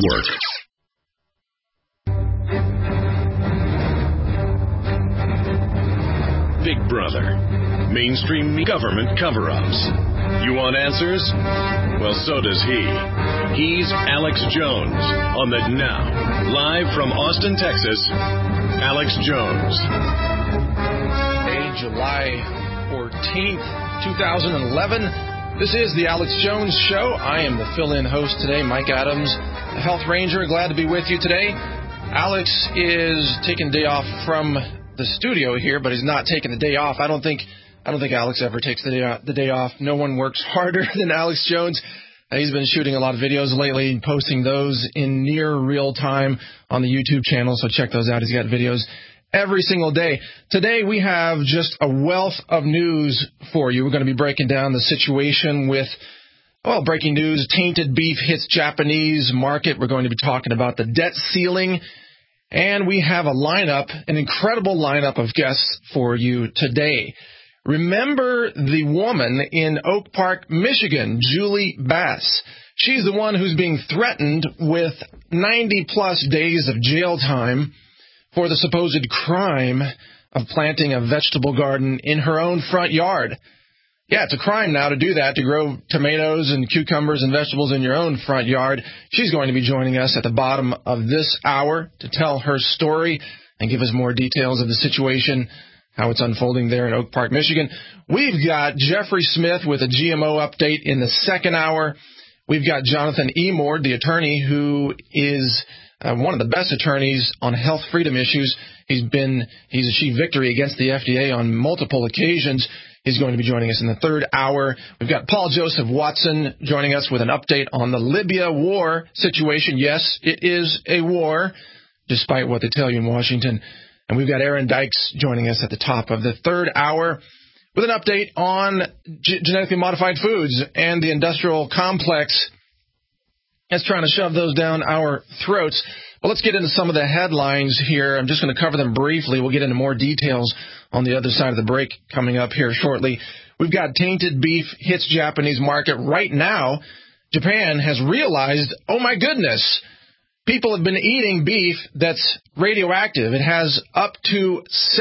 Network. Big Brother. Mainstream government cover-ups. You want answers? Well, so does he. He's Alex Jones on the Now. Live from Austin, Texas, Alex Jones. July 14th, 2011. This is the Alex Jones Show. I am the fill-in host today, Mike Adams, the Health Ranger. Glad to be with you today. Alex is taking a day off from the studio here, but he's not taking the day off. I don't think Alex ever takes the day off. No one works harder than Alex Jones. He's been shooting a lot of videos lately and posting those in near real time on the YouTube channel, so check those out. He's got videos every single day. Today we have just a wealth of news for you. We're going to be breaking down the situation with, breaking news, tainted beef hits Japanese market. We're going to be talking about the debt ceiling. And we have an incredible lineup of guests for you today. Remember the woman in Oak Park, Michigan, Julie Bass. She's the one who's being threatened with 90-plus days of jail time for the supposed crime of planting a vegetable garden in her own front yard. Yeah, it's a crime now to do that, to grow tomatoes and cucumbers and vegetables in your own front yard. She's going to be joining us at the bottom of this hour to tell her story and give us more details of the situation, how it's unfolding there in Oak Park, Michigan. We've got Jeffrey Smith with a GMO update in the second hour. We've got Jonathan Emord, the attorney who is one of the best attorneys on health freedom issues. He's achieved victory against the FDA on multiple occasions. He's going to be joining us in the third hour. We've got Paul Joseph Watson joining us with an update on the Libya war situation. Yes, it is a war, despite what they tell you in Washington. And we've got Aaron Dykes joining us at the top of the third hour with an update on genetically modified foods and the industrial complex that's trying to shove those down our throats. Well, let's get into some of the headlines here. I'm just going to cover them briefly. We'll get into more details on the other side of the break coming up here shortly. We've got tainted beef hits Japanese market. Right now, Japan has realized, oh my goodness, people have been eating beef that's radioactive. It has up to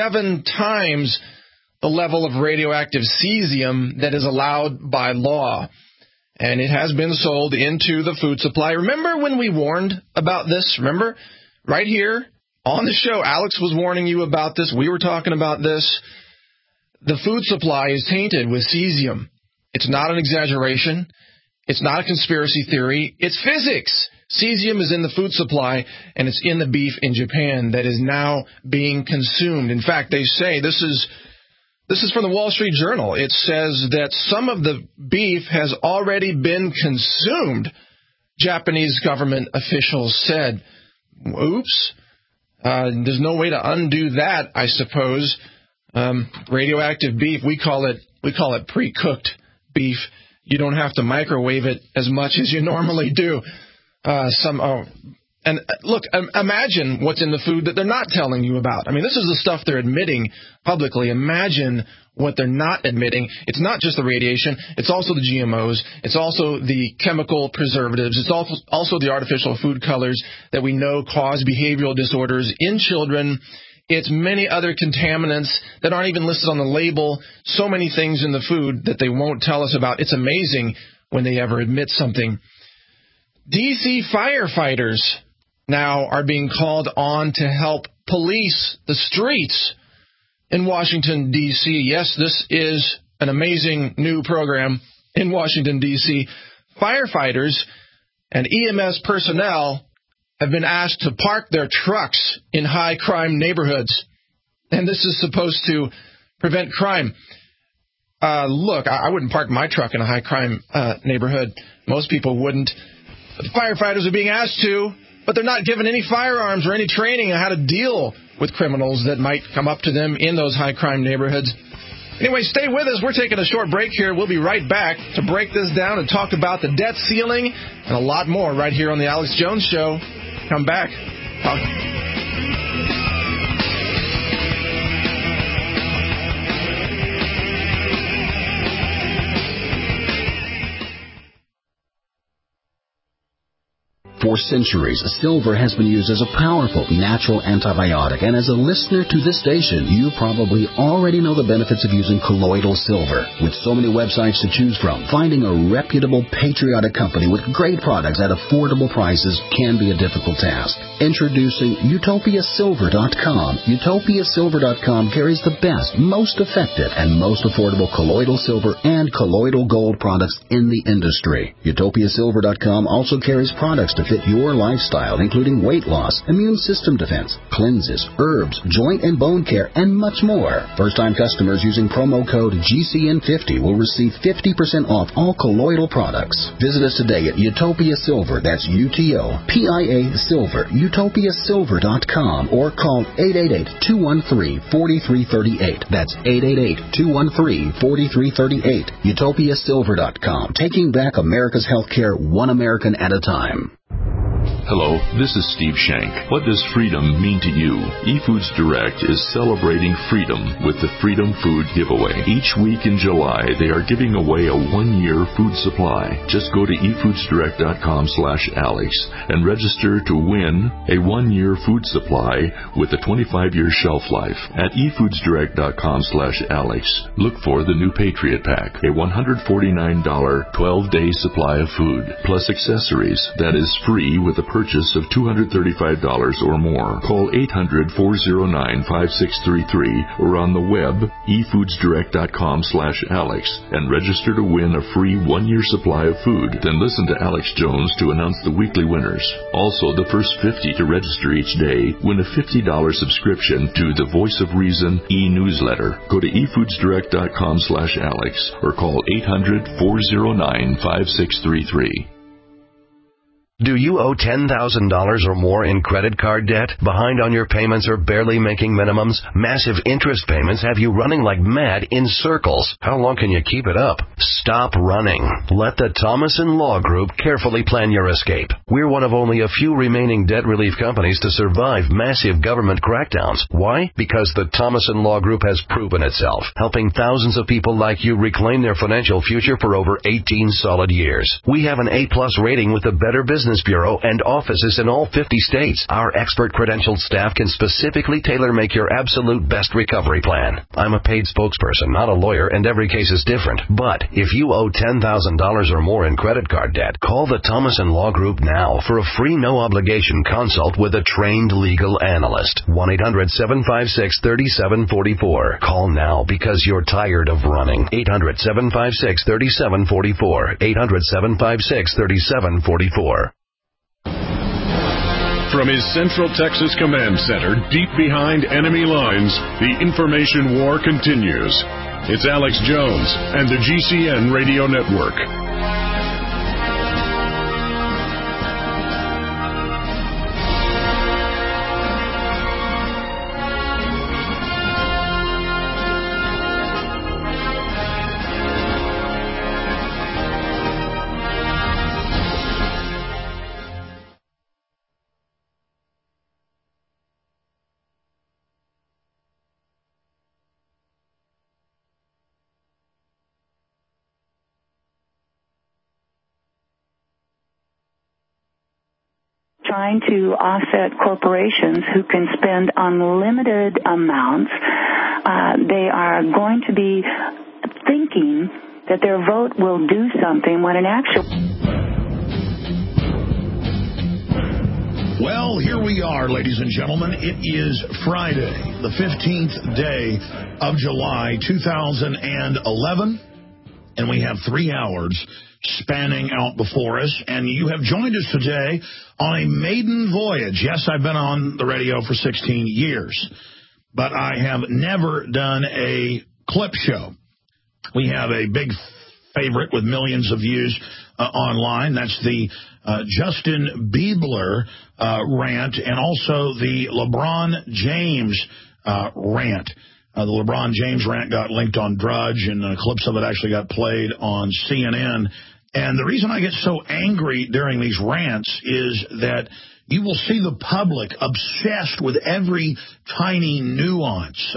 7 times the level of radioactive cesium that is allowed by law. And it has been sold into the food supply. Remember when we warned about this? Remember? Right here on the show, Alex was warning you about this. We were talking about this. The food supply is tainted with cesium. It's not an exaggeration. It's not a conspiracy theory. It's physics. Cesium is in the food supply, and it's in the beef in Japan that is now being consumed. In fact, they say this is from the Wall Street Journal. It says that some of the beef has already been consumed, Japanese government officials said. Oops. There's no way to undo that, I suppose. Radioactive beef, we call it pre-cooked beef. You don't have to microwave it as much as you normally do. And look, imagine what's in the food that they're not telling you about. I mean, this is the stuff they're admitting publicly. Imagine what they're not admitting. It's not just the radiation. It's also the GMOs. It's also the chemical preservatives. It's also the artificial food colors that we know cause behavioral disorders in children. It's many other contaminants that aren't even listed on the label. So many things in the food that they won't tell us about. It's amazing when they ever admit something. D.C. firefighters now are being called on to help police the streets in Washington, D.C. Yes, this is an amazing new program in Washington, D.C. Firefighters and EMS personnel have been asked to park their trucks in high-crime neighborhoods, and this is supposed to prevent crime. Look, I wouldn't park my truck in a high-crime neighborhood. Most people wouldn't. But the firefighters are being asked to, but they're not given any firearms or any training on how to deal with criminals that might come up to them in those high-crime neighborhoods. Anyway, stay with us. We're taking a short break here. We'll be right back to break this down and talk about the debt ceiling and a lot more right here on the Alex Jones Show. Come back. For centuries, silver has been used as a powerful natural antibiotic, and as a listener to this station, you probably already know the benefits of using colloidal silver. With so many websites to choose from, finding a reputable, patriotic company with great products at affordable prices can be a difficult task. Introducing UtopiaSilver.com. UtopiaSilver.com carries the best, most effective, and most affordable colloidal silver and colloidal gold products in the industry. UtopiaSilver.com also carries products to fit your lifestyle, including weight loss, immune system defense, cleanses, herbs, joint and bone care, and much more. First-time customers using promo code GCN50 will receive 50% off all colloidal products. Visit us today at Utopia Silver. That's UTOPIA Silver. UtopiaSilver.com or call 888-213-4338. That's 888-213-4338. UtopiaSilver.com. Taking back America's healthcare one American at a time. Hello, this is Steve Shank. What does freedom mean to you? eFoods Direct is celebrating freedom with the Freedom Food Giveaway. Each week in July, they are giving away a one-year food supply. Just go to efoodsdirect.com/Alex and register to win a one-year food supply with a 25-year shelf life. At efoodsdirect.com/Alex, look for the new Patriot Pack, a $149 12-day supply of food, plus accessories that is free with a purchase of $235 or more. Call 800-409-5633 or on the web efoodsdirect.com/Alex and register to win a free one-year supply of food. Then listen to Alex Jones to announce the weekly winners. Also, the first 50 to register each day win a $50 subscription to the Voice of Reason e-newsletter. Go to efoodsdirect.com/Alex or call 800-409-5633. Do you owe $10,000 or more in credit card debt? Behind on your payments or barely making minimums? Massive interest payments have you running like mad in circles. How long can you keep it up? Stop running. Let the Thomason Law Group carefully plan your escape. We're one of only a few remaining debt relief companies to survive massive government crackdowns. Why? Because the Thomason Law Group has proven itself, helping thousands of people like you reclaim their financial future for over 18 solid years. We have an A-plus rating with the Better Business Bureau and offices in all 50 states. Our expert credentialed staff can specifically tailor-make your absolute best recovery plan. I'm a paid spokesperson, not a lawyer, and every case is different. But if you owe $10,000 or more in credit card debt, call the Thomason Law Group now for a free no-obligation consult with a trained legal analyst. 1-800-756-3744. Call now because you're tired of running. 800-756-3744. 800-756-3744. From his Central Texas Command Center, deep behind enemy lines, the information war continues. It's Alex Jones and the GCN Radio Network. Trying to offset corporations who can spend unlimited amounts. They are going to be thinking that their vote will do something when in actual... Well, here we are, ladies and gentlemen. It is Friday, the 15th day of July, 2011, and we have 3 hours spanning out before us, and you have joined us today on a maiden voyage. Yes, I've been on the radio for 16 years, but I have never done a clip show. We have a big favorite with millions of views online. That's the Justin Bieber rant, and also the LeBron James rant. The LeBron James rant got linked on Drudge, and clips of it actually got played on CNN. And the reason I get so angry during these rants is that you will see the public obsessed with every tiny nuance,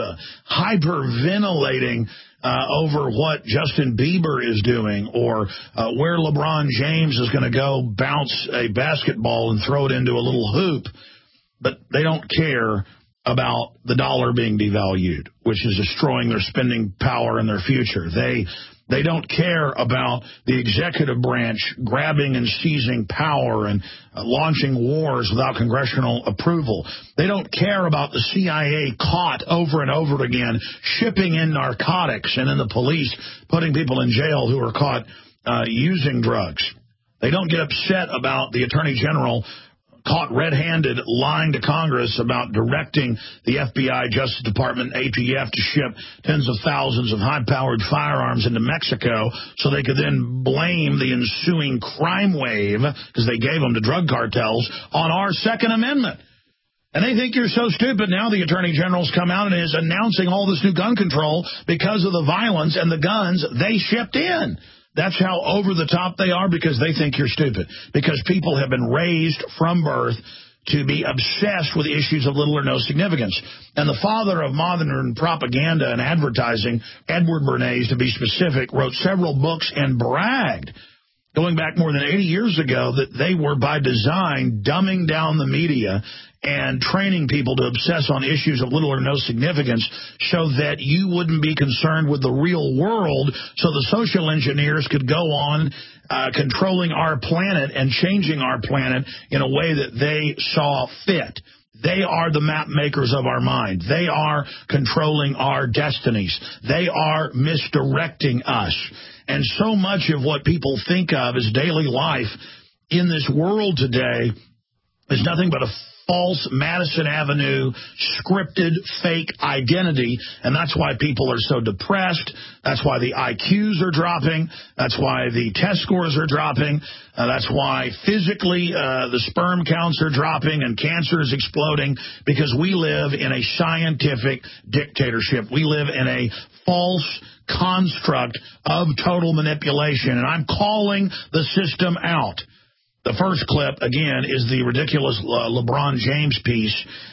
hyperventilating over what Justin Bieber is doing, or where LeBron James is going to go bounce a basketball and throw it into a little hoop. But they don't care about the dollar being devalued, which is destroying their spending power and their future. They don't care about the executive branch grabbing and seizing power and launching wars without congressional approval. They don't care about the CIA caught over and over again shipping in narcotics, and then the police putting people in jail who are caught using drugs. They don't get upset about the Attorney General caught red-handed lying to Congress about directing the FBI, Justice Department, ATF to ship tens of thousands of high-powered firearms into Mexico so they could then blame the ensuing crime wave, because they gave them to drug cartels, on our Second Amendment. And they think you're so stupid. Now the Attorney General's come out and is announcing all this new gun control because of the violence and the guns they shipped in. That's how over the top they are, because they think you're stupid. Because people have been raised from birth to be obsessed with issues of little or no significance. And the father of modern propaganda and advertising, Edward Bernays, to be specific, wrote several books and bragged, going back more than 80 years ago, that they were by design dumbing down the media and training people to obsess on issues of little or no significance so that you wouldn't be concerned with the real world, so the social engineers could go on controlling our planet and changing our planet in a way that they saw fit. They are the map makers of our mind. They are controlling our destinies. They are misdirecting us. And so much of what people think of as daily life in this world today is nothing but a false Madison Avenue scripted fake identity, and that's why people are so depressed. That's why the IQs are dropping. That's why the test scores are dropping. That's why physically the sperm counts are dropping and cancer is exploding, because we live in a scientific dictatorship. We live in a false construct of total manipulation, and I'm calling the system out. The first clip, again, is the ridiculous LeBron James piece,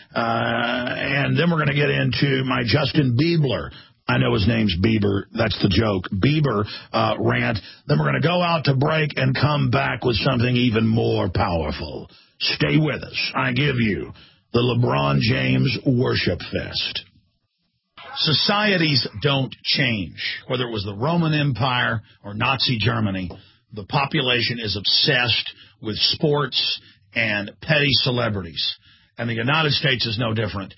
and then we're going to get into my Justin Bieber, I know his name's Bieber, that's the joke, Bieber rant. Then we're going to go out to break and come back with something even more powerful. Stay with us. I give you the LeBron James Worship Fest. Societies don't change. Whether it was the Roman Empire or Nazi Germany, the population is obsessed with sports and petty celebrities. And the United States is no different.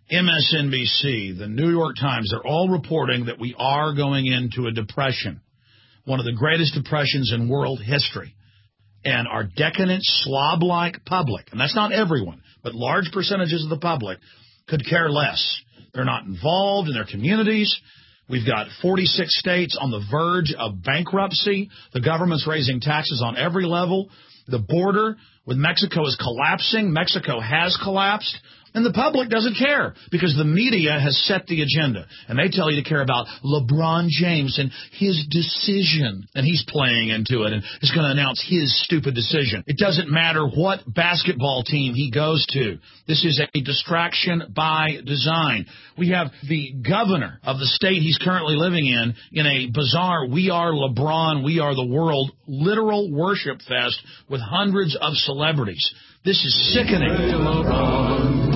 MSNBC, the New York Times, they're all reporting that we are going into a depression, one of the greatest depressions in world history. And our decadent, slob-like public, and that's not everyone, but large percentages of the public, could care less. They're not involved in their communities. We've got 46 states on the verge of bankruptcy. The government's raising taxes on every level. The border with Mexico is collapsing. Mexico has collapsed. And the public doesn't care because the media has set the agenda. And they tell you to care about LeBron James and his decision. And he's playing into it and is going to announce his stupid decision. It doesn't matter what basketball team he goes to. This is a distraction by design. We have the governor of the state he's currently living in a bizarre "We Are LeBron, We Are the World" literal worship fest with hundreds of celebrities. This is sickening. Hey, LeBron,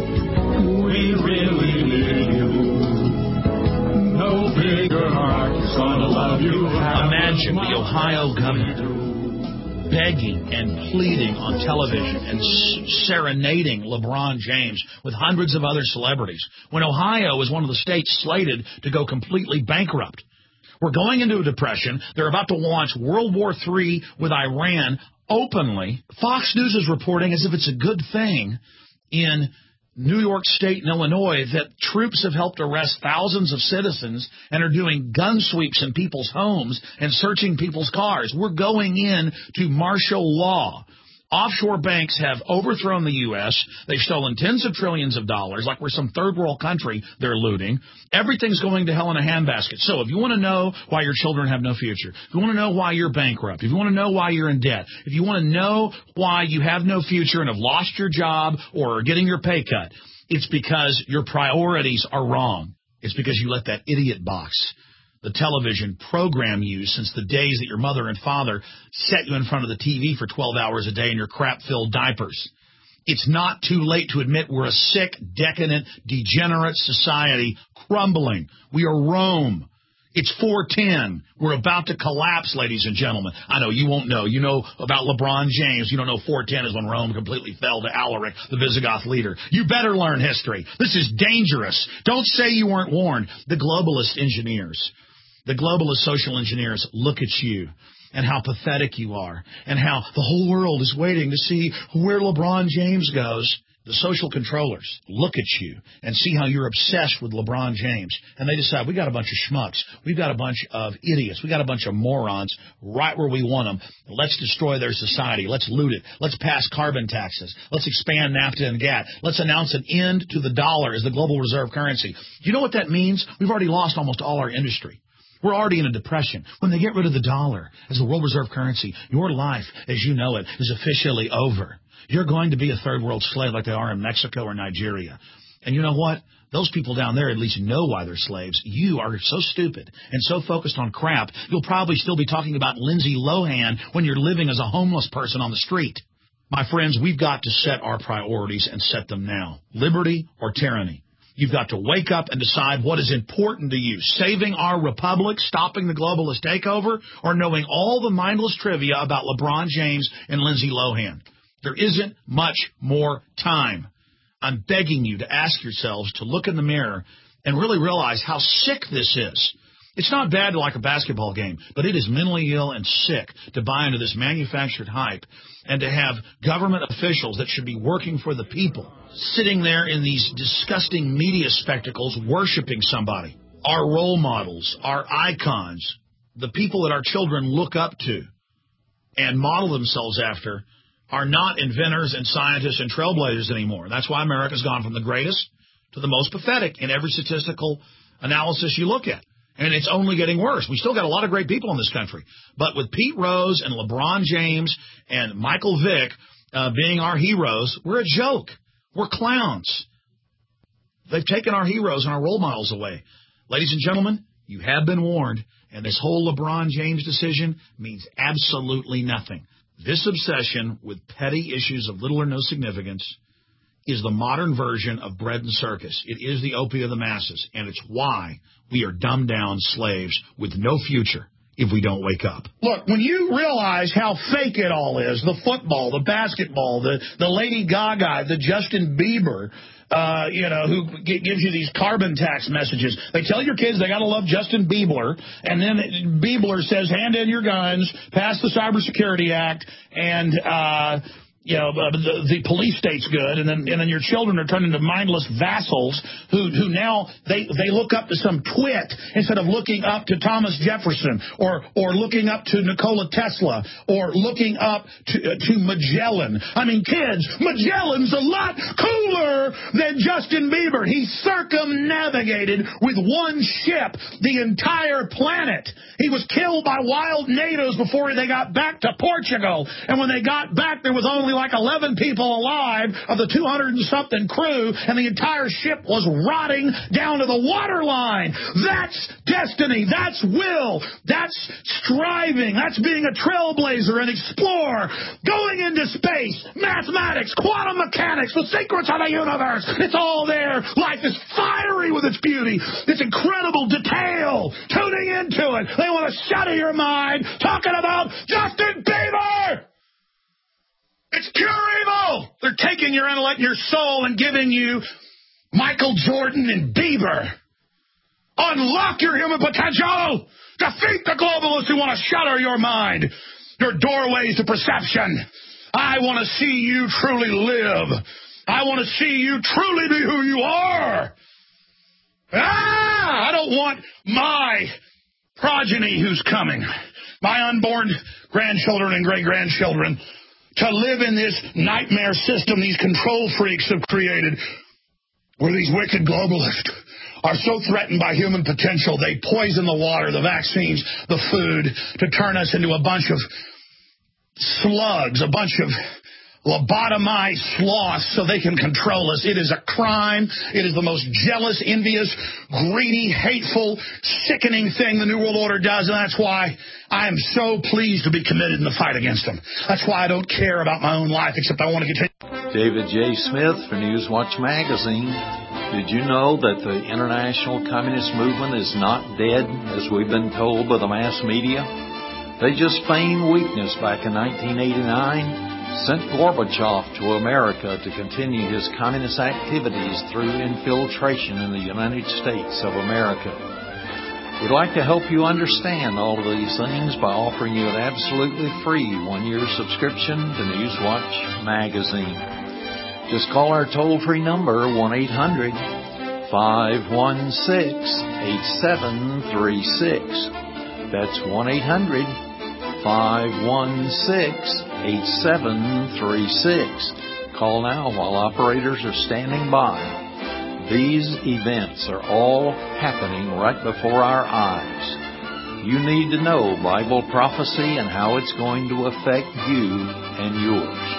we really need you. No bigger heart's gonna love you. Imagine the Ohio governor begging and pleading on television and serenading LeBron James with hundreds of other celebrities when Ohio is one of the states slated to go completely bankrupt. We're going into a depression. They're about to launch World War III with Iran openly. Fox News is reporting as if it's a good thing in New York State and Illinois that troops have helped arrest thousands of citizens and are doing gun sweeps in people's homes and searching people's cars. We're going in to martial law. Offshore banks have overthrown the U.S. They've stolen tens of trillions of dollars, like we're some third world country they're looting. Everything's going to hell in a handbasket. So if you want to know why your children have no future, if you want to know why you're bankrupt, if you want to know why you're in debt, if you want to know why you have no future and have lost your job or are getting your pay cut, it's because your priorities are wrong. It's because you let that idiot box, the television, program you since the days that your mother and father set you in front of the TV for 12 hours a day in your crap-filled diapers. It's not too late to admit we're a sick, decadent, degenerate society crumbling. We are Rome. It's 410. We're about to collapse, ladies and gentlemen. I know you won't know. You know about LeBron James. You don't know 410 is when Rome completely fell to Alaric, the Visigoth leader. You better learn history. This is dangerous. Don't say you weren't warned. The globalist engineers, the globalist social engineers look at you and how pathetic you are and how the whole world is waiting to see where LeBron James goes. The social controllers look at you and see how you're obsessed with LeBron James, and they decide we got a bunch of schmucks, we've got a bunch of idiots, we got a bunch of morons right where we want them. Let's destroy their society. Let's loot it. Let's pass carbon taxes. Let's expand NAFTA and GATT. Let's announce an end to the dollar as the global reserve currency. You know what that means? We've already lost almost all our industry. We're already in a depression. When they get rid of the dollar as the world reserve currency, your life, as you know it, is officially over. You're going to be a third world slave like they are in Mexico or Nigeria. And you know what? Those people down there at least know why they're slaves. You are so stupid and so focused on crap, you'll probably still be talking about Lindsay Lohan when you're living as a homeless person on the street. My friends, we've got to set our priorities and set them now. Liberty or tyranny. You've got to wake up and decide what is important to you. Saving our republic, stopping the globalist takeover, or knowing all the mindless trivia about LeBron James and Lindsay Lohan. There isn't much more time. I'm begging you to ask yourselves to look in the mirror and really realize how sick this is. It's not bad to like a basketball game, but it is mentally ill and sick to buy into this manufactured hype and to have government officials that should be working for the people sitting there in these disgusting media spectacles worshiping somebody. Our role models, our icons, the people that our children look up to and model themselves after are not inventors and scientists and trailblazers anymore. That's why America's gone from the greatest to the most pathetic in every statistical analysis you look at. And it's only getting worse. We still got a lot of great people in this country. But with Pete Rose and LeBron James and Michael Vick being our heroes, we're a joke. We're clowns. They've taken our heroes and our role models away. Ladies and gentlemen, you have been warned. And this whole LeBron James decision means absolutely nothing. This obsession with petty issues of little or no significance is the modern version of bread and circus. It is the opiate of the masses, and it's why we are dumbed down slaves with no future if we don't wake up. Look, when you realize how fake it all is, the football, the basketball, the Lady Gaga, the Justin Bieber, who gives you these carbon tax messages. They tell your kids they got to love Justin Bieber, and then Bieber says, hand in your guns, pass the Cybersecurity Act, and the police state's good, and then your children are turned into mindless vassals who now they look up to some twit instead of looking up to Thomas Jefferson or looking up to Nikola Tesla or looking up to Magellan. I mean, kids, Magellan's a lot cooler than Justin Bieber. He circumnavigated with one ship the entire planet. He was killed by wild natives before they got back to Portugal, and when they got back, there was only like 11 people alive of the 200-and-something crew, and the entire ship was rotting down to the waterline. That's destiny. That's will. That's striving. That's being a trailblazer and explorer. Going into space, mathematics, quantum mechanics, the secrets of the universe. It's all there. Life is fiery with its beauty. It's incredible detail. Tuning into it. They want to shut your mind talking about Justin Bieber. It's pure evil. They're taking your intellect and your soul and giving you Michael Jordan and Bieber. Unlock your human potential. Defeat the globalists who want to shutter your mind, your doorways to perception. I want to see you truly live. I want to see you truly be who you are. I don't want my progeny who's coming, my unborn grandchildren and great-grandchildren, to live in this nightmare system these control freaks have created, where these wicked globalists are so threatened by human potential, they poison the water, the vaccines, the food, to turn us into a bunch of slugs, a bunch of lobotomized sloths so they can control us. It is a crime. It is the most jealous, envious, greedy, hateful, sickening thing the New World Order does, and that's why I am so pleased to be committed in the fight against them. That's why I don't care about my own life, except I want to continue. David J. Smith for Newswatch Magazine. Did you know that the international communist movement is not dead, as we've been told by the mass media? They just feigned weakness back in 1989, sent Gorbachev to America to continue his communist activities through infiltration in the United States of America. We'd like to help you understand all of these things by offering you an absolutely free 1-year subscription to Newswatch Magazine. Just call our toll-free number, 1-800-516-8736. That's 1-800-516-8736. Call now while operators are standing by. These events are all happening right before our eyes. You need to know Bible prophecy and how it's going to affect you and yours.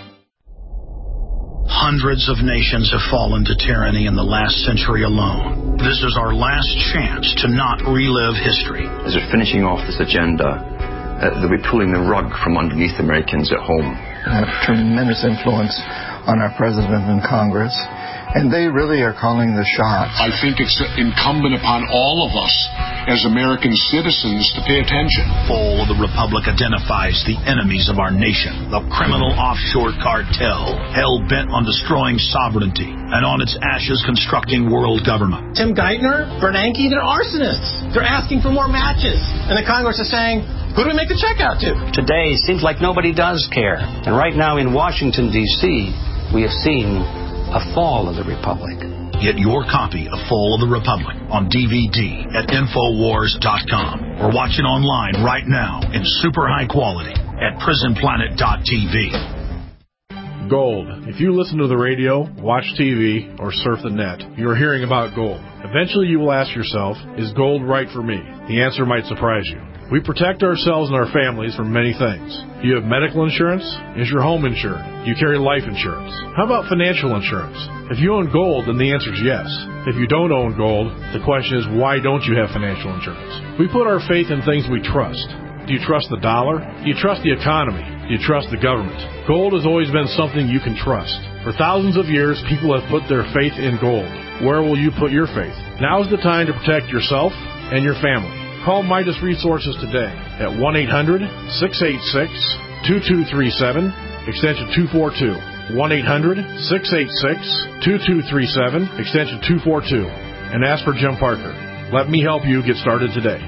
Hundreds of nations have fallen to tyranny in the last century alone. This is our last chance to not relive history. As we're finishing off this agenda, they'll be pulling the rug from underneath Americans at home. They have tremendous influence on our president and Congress, and they really are calling the shots. I think it's incumbent upon all of us as American citizens to pay attention. Fall of the Republic identifies the enemies of our nation, the criminal offshore cartel, hell-bent on destroying sovereignty, and on its ashes constructing world government. Tim Geithner, Bernanke, they're arsonists. They're asking for more matches. And the Congress is saying, who do we make the check out to? Today, it seems like nobody does care. And right now in Washington, D.C., we have seen a fall of the Republic. Get your copy of Fall of the Republic on DVD at Infowars.com or watch it online right now in super high quality at PrisonPlanet.tv. Gold. If you listen to the radio, watch TV, or surf the net, you're hearing about gold. Eventually you will ask yourself, is gold right for me? The answer might surprise you. We protect ourselves and our families from many things. Do you have medical insurance? Is your home insured? Do you carry life insurance? How about financial insurance? If you own gold, then the answer is yes. If you don't own gold, the question is, why don't you have financial insurance? We put our faith in things we trust. Do you trust the dollar? Do you trust the economy? Do you trust the government? Gold has always been something you can trust. For thousands of years, people have put their faith in gold. Where will you put your faith? Now is the time to protect yourself and your family. Call Midas Resources today at 1-800-686-2237, extension 242. 1-800-686-2237, extension 242. And ask for Jim Parker. Let me help you get started today.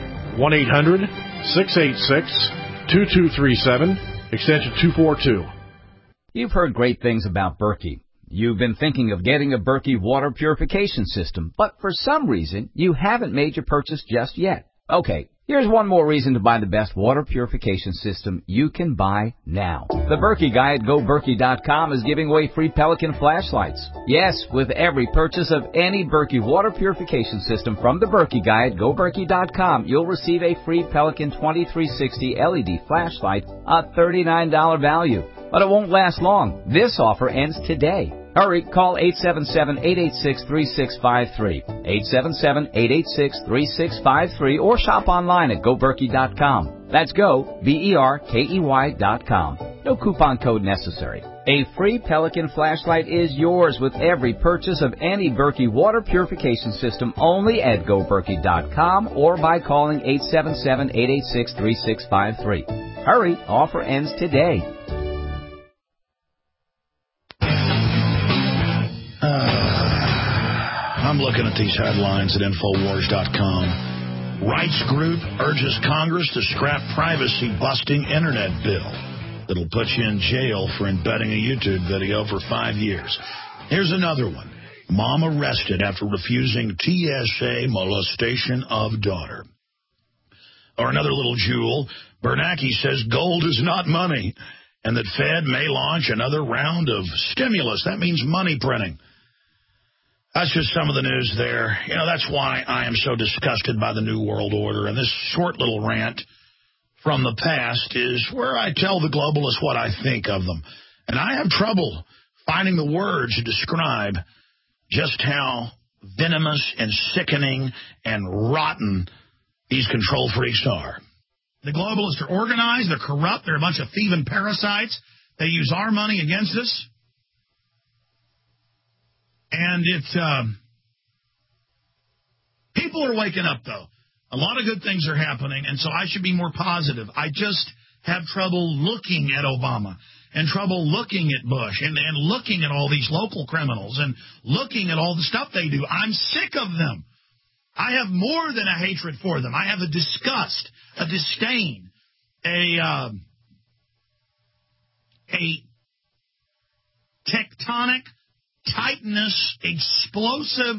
1-800-686-2237, extension 242. You've heard great things about Berkey. You've been thinking of getting a Berkey water purification system, but for some reason, you haven't made your purchase just yet. Okay, here's one more reason to buy the best water purification system you can buy now. The Berkey guy at GoBerkey.com is giving away free Pelican flashlights. Yes, with every purchase of any Berkey water purification system from the Berkey guy at GoBerkey.com, you'll receive a free Pelican 2360 LED flashlight, a $39 value. But it won't last long. This offer ends today. Hurry, call 877-886-3653, 877-886-3653, or shop online at GoBerkey.com. That's GoBerkey.com. No coupon code necessary. A free Pelican flashlight is yours with every purchase of any Berkey water purification system only at GoBerkey.com or by calling 877-886-3653. Hurry, offer ends today. I'm looking at these headlines at Infowars.com. Rights group urges Congress to scrap privacy-busting internet bill that'll put you in jail for embedding a YouTube video for 5 years. Here's another one. Mom arrested after refusing TSA molestation of daughter. Or another little jewel. Bernanke says gold is not money. and that Fed may launch another round of stimulus. That means money printing. That's just some of the news there. You know, that's why I am so disgusted by the New World Order. And this short little rant from the past is where I tell the globalists what I think of them. And I have trouble finding the words to describe just how venomous and sickening and rotten these control freaks are. The globalists are organized, they're corrupt, they're a bunch of thieving parasites. They use our money against us. And it's, people are waking up, though. A lot of good things are happening, and so I should be more positive. I just have trouble looking at Obama and trouble looking at Bush and looking at all these local criminals and looking at all the stuff they do. I'm sick of them. I have more than a hatred for them. I have a disgust, a disdain, a tectonic, titanous, explosive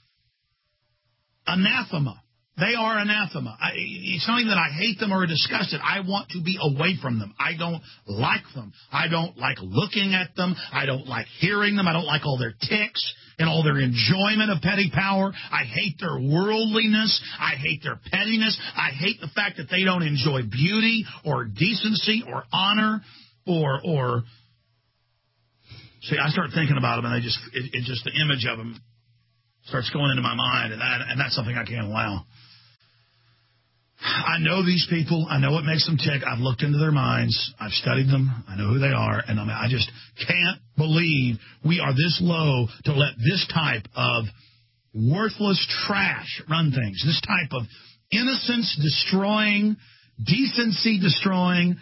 anathema. They are anathema. It's not even that I hate them or disgusted. I want to be away from them. I don't like them. I don't like looking at them. I don't like hearing them. I don't like all their tics and all their enjoyment of petty power. I hate their worldliness. I hate their pettiness. I hate the fact that they don't enjoy beauty or decency or honor or see, I start thinking about them, and it just the image of them starts going into my mind, and that's something I can't allow. I know these people. I know what makes them tick. I've looked into their minds. I've studied them. I know who they are, and I just can't believe we are this low to let this type of worthless trash run things. This type of innocence destroying, decency destroying.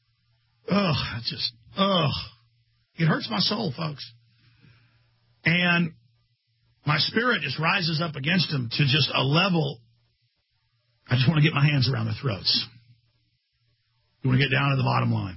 It hurts my soul, folks. And my spirit just rises up against them to just a level. I just want to get my hands around their throats. You want to get down to the bottom line.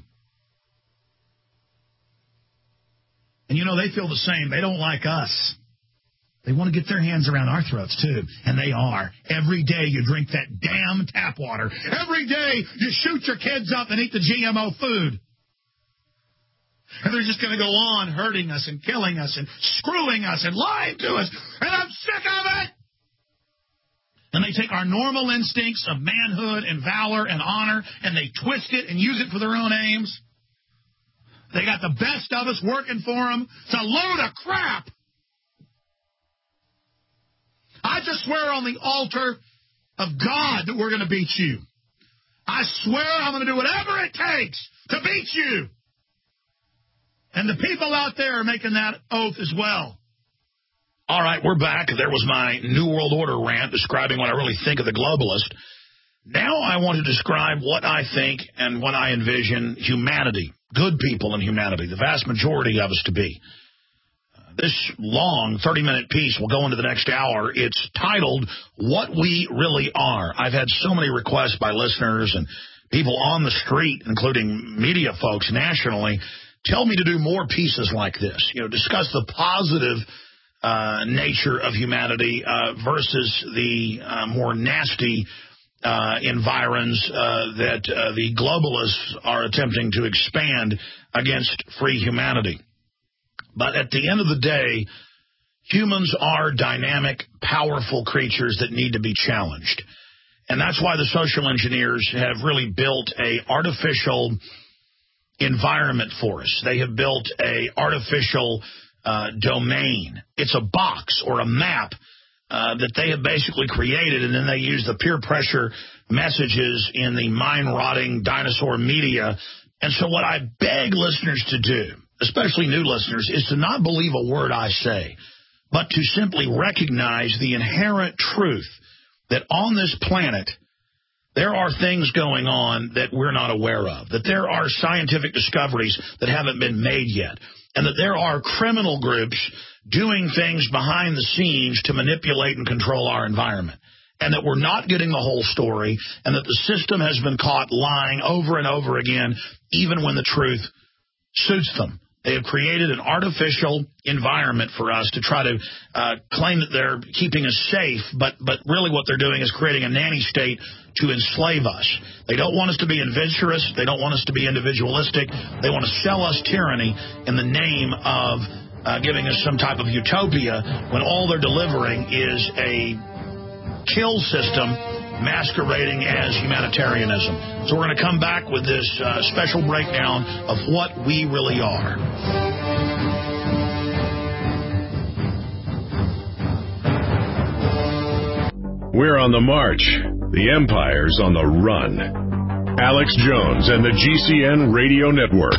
And, you know, they feel the same. They don't like us. They want to get their hands around our throats, too. And they are. Every day you drink that damn tap water. Every day you shoot your kids up and eat the GMO food. And they're just going to go on hurting us and killing us and screwing us and lying to us. And I'm sick of it. And they take our normal instincts of manhood and valor and honor and they twist it and use it for their own aims. They got the best of us working for them. It's a load of crap. I just swear on the altar of God that we're going to beat you. I swear I'm going to do whatever it takes to beat you. And the people out there are making that oath as well. All right, we're back. There was my New World Order rant describing what I really think of the globalist. Now I want to describe what I think and what I envision humanity, good people in humanity, the vast majority of us to be. This long 30-minute piece will go into the next hour. It's titled, What We Really Are. I've had so many requests by listeners and people on the street, including media folks nationally, tell me to do more pieces like this, discuss the positive nature of humanity versus the more nasty environs that the globalists are attempting to expand against free humanity. But at the end of the day, humans are dynamic, powerful creatures that need to be challenged. And that's why the social engineers have really built an artificial environment for us. They have built an artificial domain. It's a box or a map that they have basically created, and then they use the peer pressure messages in the mind-rotting dinosaur media. And so what I beg listeners to do, especially new listeners, is to not believe a word I say, but to simply recognize the inherent truth that on this planet there are things going on that we're not aware of, that there are scientific discoveries that haven't been made yet, and that there are criminal groups doing things behind the scenes to manipulate and control our environment, and that we're not getting the whole story, and that the system has been caught lying over and over again, even when the truth suits them. They have created an artificial environment for us to try to claim that they're keeping us safe, but really what they're doing is creating a nanny state to enslave us. They don't want us to be adventurous. They don't want us to be individualistic. They want to sell us tyranny in the name of giving us some type of utopia when all they're delivering is a kill system masquerading as humanitarianism. So we're going to come back with this special breakdown of what we really are. We're on the march. The empire's on the run. Alex Jones and the GCN Radio Network.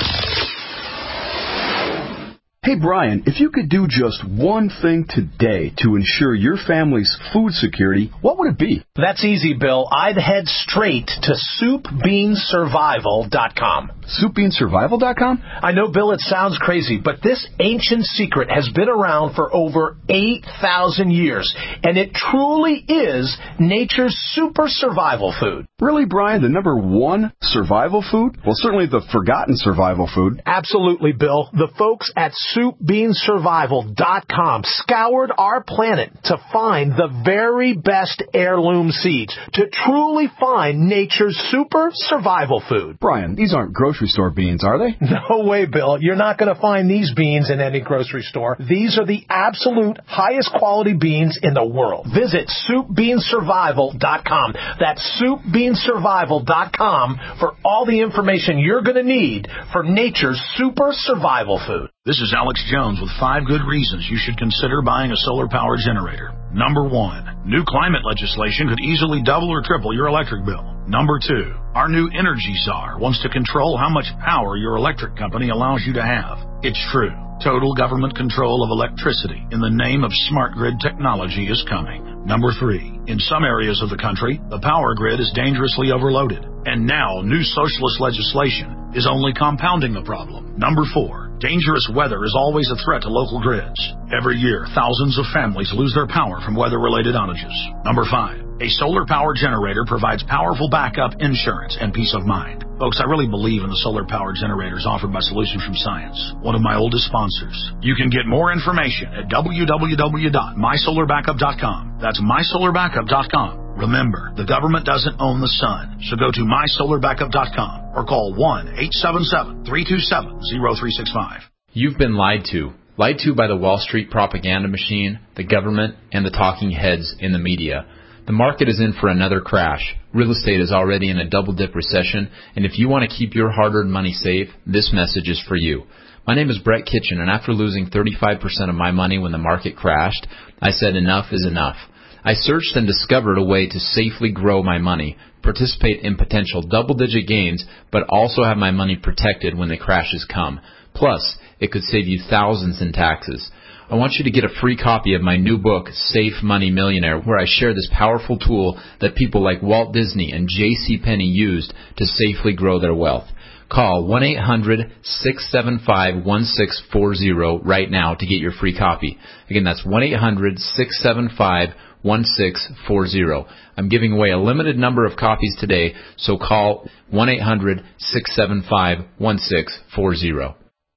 Hey, Brian, if you could do just one thing today to ensure your family's food security, what would it be? That's easy, Bill. I'd head straight to SoupBeanSurvival.com. SoupBeanSurvival.com? I know, Bill, it sounds crazy, but this ancient secret has been around for over 8,000 years, and it truly is nature's super survival food. Really, Brian? The number one survival food? Well, certainly the forgotten survival food. Absolutely, Bill. The folks at SoupBeanSurvival.com scoured our planet to find the very best heirloom seeds, to truly find nature's super survival food. Brian, these aren't grocery store beans, are they? No way, Bill. You're not going to find these beans in any grocery store. These are the absolute highest quality beans in the world. Visit SoupBeanSurvival.com. That's SoupBeanSurvival.com for all the information you're going to need for nature's super survival food. This is Alex Jones with 5 good reasons you should consider buying a solar power generator. Number 1, new climate legislation could easily double or triple your electric bill. Number 2, our new energy czar wants to control how much power your electric company allows you to have. It's true. Total government control of electricity in the name of smart grid technology is coming. Number 3, in some areas of the country, the power grid is dangerously overloaded. And now, new socialist legislation is only compounding the problem. Number 4, dangerous weather is always a threat to local grids. Every year, thousands of families lose their power from weather-related outages. Number 5, a solar power generator provides powerful backup insurance and peace of mind. Folks, I really believe in the solar power generators offered by Solutions from Science, one of my oldest sponsors. You can get more information at www.mysolarbackup.com. That's mysolarbackup.com. Remember, the government doesn't own the sun, so go to mysolarbackup.com or call 1-877-327-0365. You've been lied to. Lied to by the Wall Street propaganda machine, the government, and the talking heads in the media. The market is in for another crash. Real estate is already in a double-dip recession, and if you want to keep your hard-earned money safe, this message is for you. My name is Brett Kitchen, and after losing 35% of my money when the market crashed, I said enough is enough. I searched and discovered a way to safely grow my money, participate in potential double-digit gains, but also have my money protected when the crashes come. Plus, it could save you thousands in taxes. I want you to get a free copy of my new book, Safe Money Millionaire, where I share this powerful tool that people like Walt Disney and J.C. Penney used to safely grow their wealth. Call 1-800-675-1640 right now to get your free copy. Again, that's 1-800-675-1640. I'm giving away a limited number of copies today, so call 1-800-675-1640.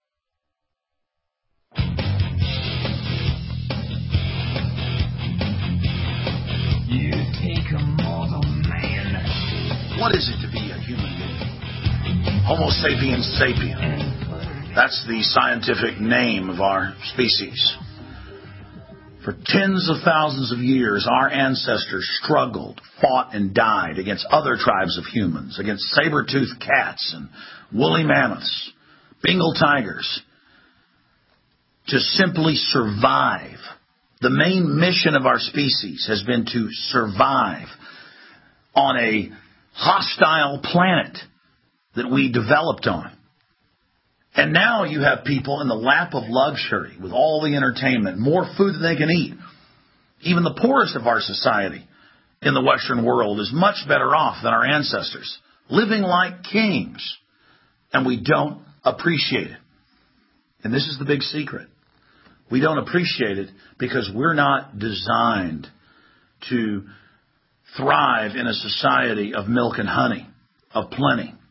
You take a mortal man. What is it to be a human being? Homo sapiens sapien. That's the scientific name of our species. For tens of thousands of years, our ancestors struggled, fought, and died against other tribes of humans, against saber-toothed cats and woolly mammoths, Bengal tigers, to simply survive. The main mission of our species has been to survive on a hostile planet that we developed on. And now you have people in the lap of luxury with all the entertainment, more food than they can eat. Even the poorest of our society in the Western world is much better off than our ancestors, living like kings. And we don't appreciate it. And this is the big secret. We don't appreciate it because we're not designed to thrive in a society of milk and honey, of plenty.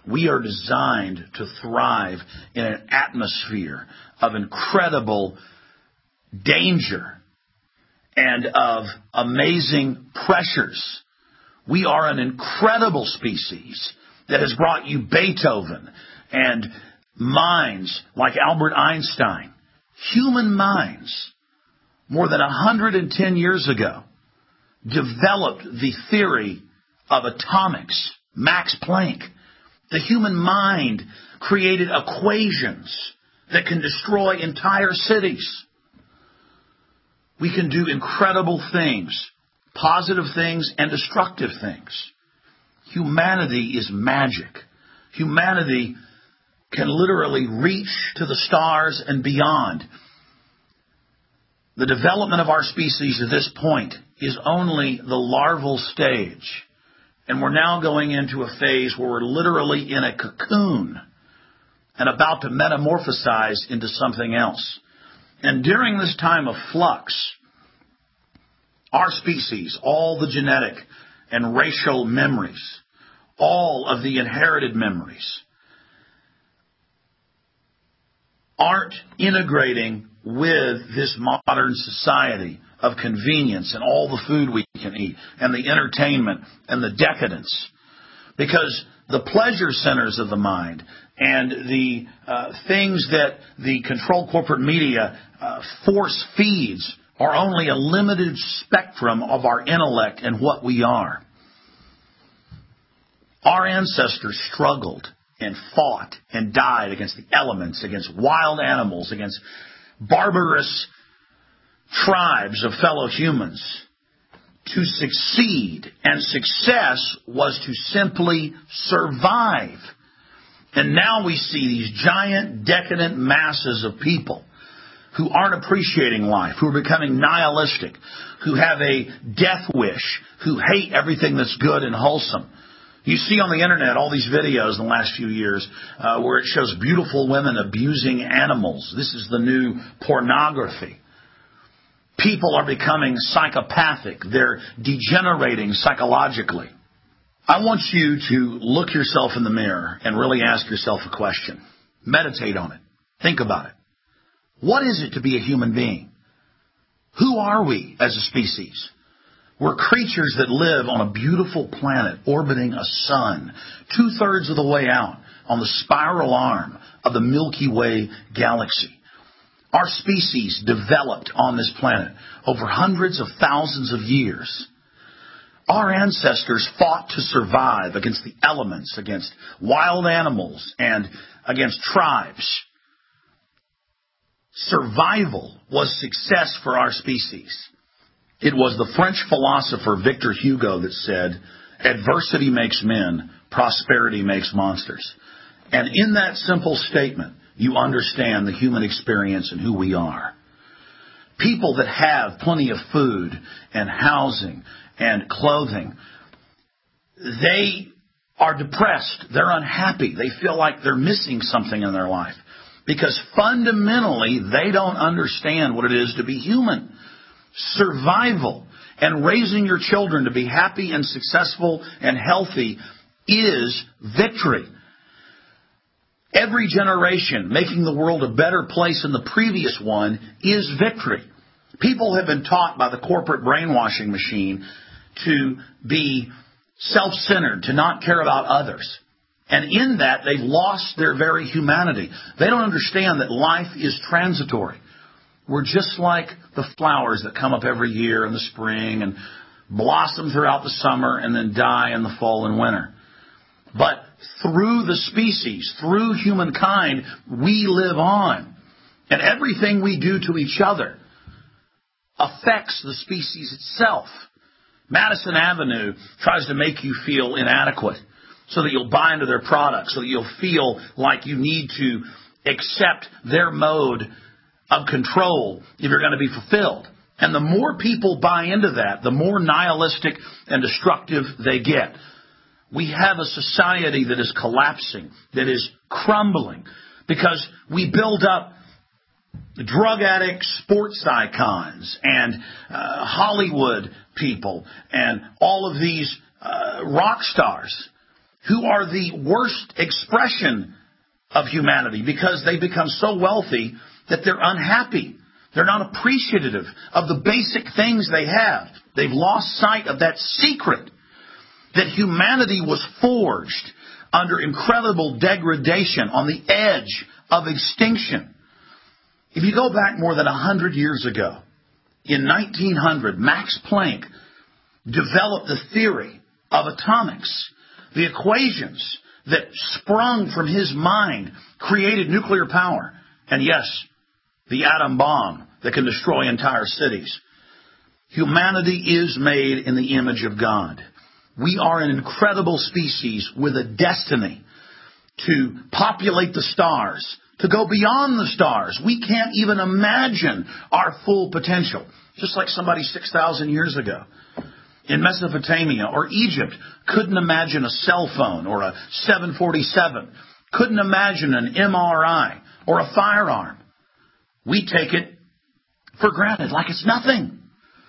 We are designed to thrive in an atmosphere of incredible danger and of amazing pressures. We are an incredible species that has brought you Beethoven and minds like Albert Einstein. Human minds, more than 110 years ago, developed the theory of atomics, Max Planck. The human mind created equations that can destroy entire cities. We can do incredible things, positive things and destructive things. Humanity is magic. Humanity can literally reach to the stars and beyond. The development of our species at this point is only the larval stage. And we're now going into a phase where we're literally in a cocoon and about to metamorphosize into something else. And during this time of flux, our species, all the genetic and racial memories, all of the inherited memories, aren't integrating with this modern society of convenience and all the food we can eat and the entertainment and the decadence. Because the pleasure centers of the mind and the things that the controlled corporate media force feeds are only a limited spectrum of our intellect and what we are. Our ancestors struggled and fought and died against the elements, against wild animals, against barbarous tribes of fellow humans to succeed, and success was to simply survive. And now we see these giant decadent masses of people who aren't appreciating life, who are becoming nihilistic, who have a death wish, who hate everything that's good and wholesome. You see on the internet all these videos in the last few years where it shows beautiful women abusing animals. This is the new pornography. People are becoming psychopathic. They're degenerating psychologically. I want you to look yourself in the mirror and really ask yourself a question. Meditate on it. Think about it. What is it to be a human being? Who are we as a species? We're creatures that live on a beautiful planet orbiting a sun, 2/3 of the way out on the spiral arm of the Milky Way galaxy. Our species developed on this planet over hundreds of thousands of years. Our ancestors fought to survive against the elements, against wild animals, and against tribes. Survival was success for our species. It was the French philosopher Victor Hugo that said, "Adversity makes men, prosperity makes monsters." And in that simple statement, you understand the human experience and who we are. People that have plenty of food and housing and clothing, they are depressed. They're unhappy. They feel like they're missing something in their life because fundamentally they don't understand what it is to be human. Survival and raising your children to be happy and successful and healthy is victory. Every generation making the world a better place than the previous one is victory. People have been taught by the corporate brainwashing machine to be self-centered, to not care about others. And in that, they've lost their very humanity. They don't understand that life is transitory. We're just like the flowers that come up every year in the spring and blossom throughout the summer and then die in the fall and winter. But through the species, through humankind, we live on. And everything we do to each other affects the species itself. Madison Avenue tries to make you feel inadequate so that you'll buy into their products, so that you'll feel like you need to accept their mode of control if you're going to be fulfilled. And the more people buy into that, the more nihilistic and destructive they get. We have a society that is collapsing, that is crumbling, because we build up drug addicts, sports icons, and Hollywood people, and all of these rock stars who are the worst expression of humanity because they become so wealthy that they're unhappy. They're not appreciative of the basic things they have. They've lost sight of that secret that humanity was forged under incredible degradation on the edge of extinction. If you go back more than 100 years ago, in 1900, Max Planck developed the theory of atomics. The equations that sprung from his mind created nuclear power. And yes, the atom bomb that can destroy entire cities. Humanity is made in the image of God. We are an incredible species with a destiny to populate the stars, to go beyond the stars. We can't even imagine our full potential. Just like somebody 6,000 years ago in Mesopotamia or Egypt couldn't imagine a cell phone or a 747, couldn't imagine an MRI or a firearm. We take it for granted like it's nothing.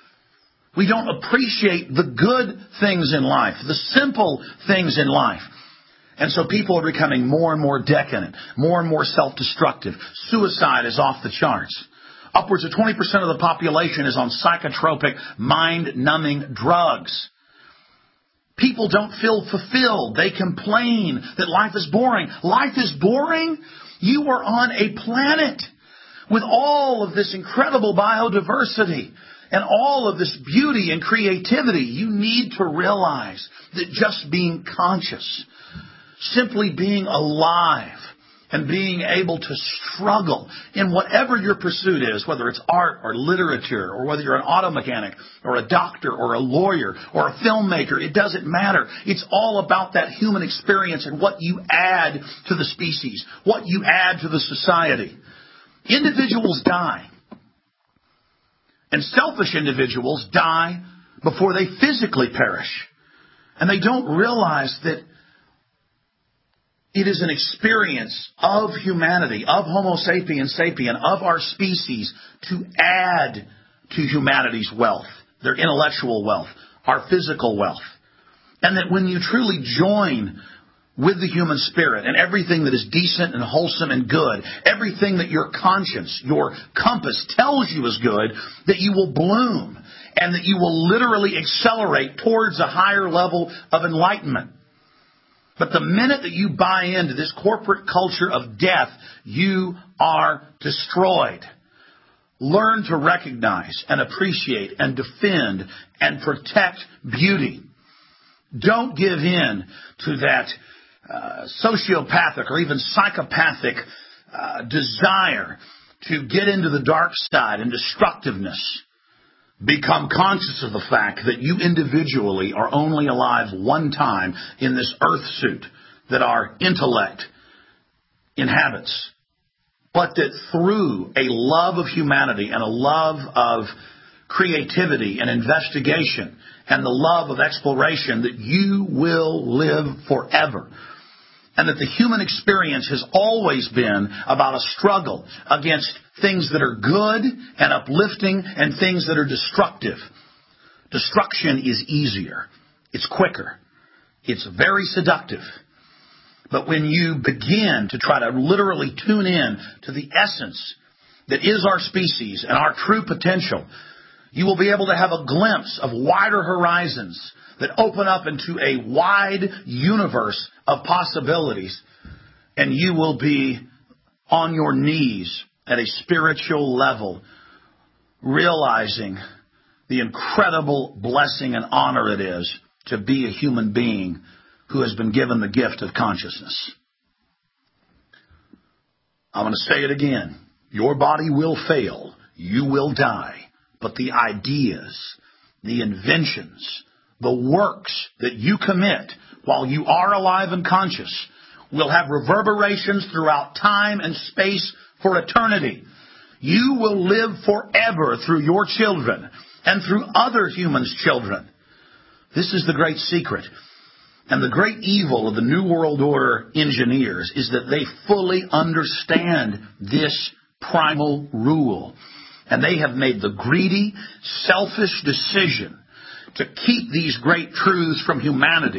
We don't appreciate the good things in life, the simple things in life. And so people are becoming more and more decadent, more and more self-destructive. Suicide is off the charts. Upwards of 20% of the population is on psychotropic, mind-numbing drugs. People don't feel fulfilled. They complain that life is boring. Life is boring? You are on a planet with all of this incredible biodiversity and all of this beauty and creativity. You need to realize that just being conscious, simply being alive, and being able to struggle in whatever your pursuit is, whether it's art or literature, or whether you're an auto mechanic or a doctor or a lawyer or a filmmaker, it doesn't matter. It's all about that human experience and what you add to the species, what you add to the society. Individuals die. And selfish individuals die before they physically perish. And they don't realize that it is an experience of humanity, of Homo sapiens sapien, of our species, to add to humanity's wealth, their intellectual wealth, our physical wealth. And that when you truly join with the human spirit and everything that is decent and wholesome and good, everything that your conscience, your compass tells you is good, that you will bloom and that you will literally accelerate towards a higher level of enlightenment. But the minute that you buy into this corporate culture of death, you are destroyed. Learn to recognize and appreciate and defend and protect beauty. Don't give in to that sociopathic or even psychopathic desire to get into the dark side and destructiveness. Become conscious of the fact that you individually are only alive one time in this earth suit that our intellect inhabits. But that through a love of humanity and a love of creativity and investigation and the love of exploration, that you will live forever. And that the human experience has always been about a struggle against things that are good and uplifting and things that are destructive. Destruction is easier. It's quicker. It's very seductive. But when you begin to try to literally tune in to the essence that is our species and our true potential, you will be able to have a glimpse of wider horizons that open up into a wide universe of possibilities, and you will be on your knees at a spiritual level, realizing the incredible blessing and honor it is to be a human being who has been given the gift of consciousness. I'm going to say it again. Your body will fail. You will die. But the ideas, the inventions, the works that you commit while you are alive and conscious will have reverberations throughout time and space for eternity. You will live forever through your children and through other humans' children. This is the great secret. And the great evil of the New World Order engineers is that they fully understand this primal rule. And they have made the greedy, selfish decision to keep these great truths from humanity,